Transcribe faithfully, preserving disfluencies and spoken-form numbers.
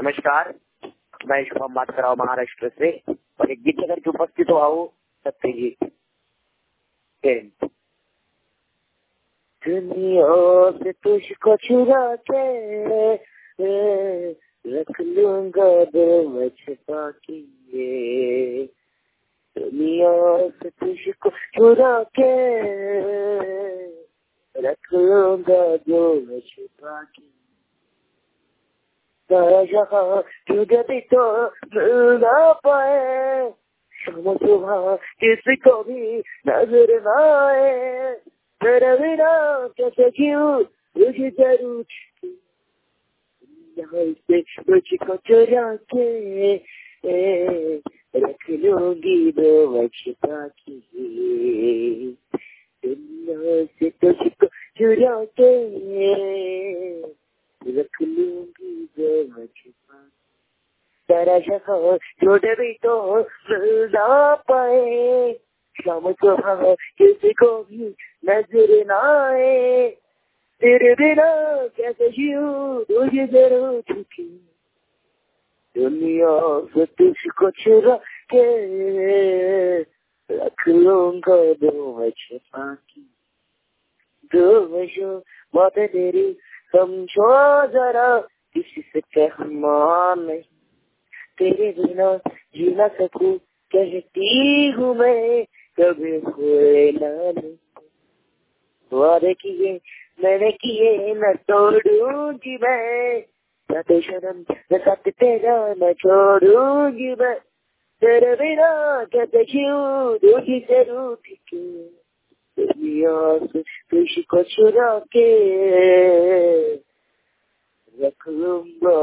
नमस्कार, मैं शुभम बात कर रहा हूँ महाराष्ट्र से और एक गीत लेकर के उपस्थित हुआ हूँ सत्यजीत। दुनिया से तुझको चुरा के रख लूंगा दिल में छिपा के, दुनिया से तुझको चुरा के रख लूंगा दिल में छिपा के, सारा जहां तुझे भी तो मिल ना पाए, शाम सुबह किसी को भी नजर ना आए, तेरे बिना कैसे क्यों तुझे जरूर यहाँ से तुझको चुरा के रख लूंगी दो छिपा के, दुनिया से तुझको चुरा के रख लूंगी दो छिपा, तेरा जहां छोटे भी तो मिल ना पाए, शाम सुबह किसी को भी नजर ना आए, तेरे बिना कैसे जीऊं तुझे जरूर छुपी, दुनिया से तुझको चुरा के रख लूंगा दो छिपा की, दो जो बात तेरी समझो जरा, किसी से कहना नहीं, तेरे बिना जी ना सकूं कहती हूँ मैं, कभी हुए ना नहीं, वादे किए मैंने किए न तोड़ूंगी मैं, साथ शर्म न साथ तेरा न छोड़ूंगी मैं, तेरे बिना कैसे जीऊं तुझे जरूर के, दुनिया से तुझको चुरा के रख लूंगा